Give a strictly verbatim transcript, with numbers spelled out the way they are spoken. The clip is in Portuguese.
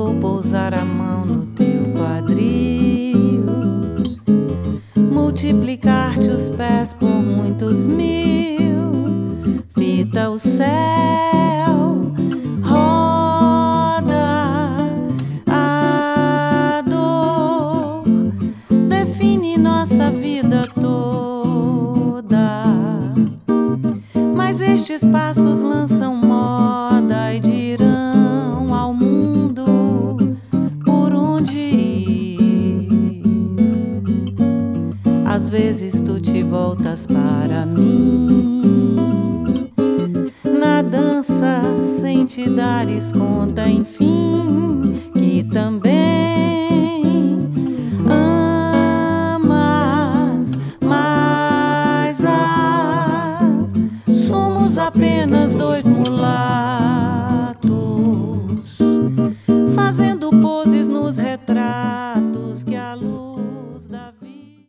vou pousar a mão no teu quadril, multiplicar-te os pés por muitos mil, fita o céu, roda a dor, define nossa vida toda. Mas estes passos lançam moda e dirão ao mundo por onde ir. Às vezes tu te voltas para mim na dança sem te dares conta, enfim, que também amas, mas ah, somos apenas dois mulatos fazendo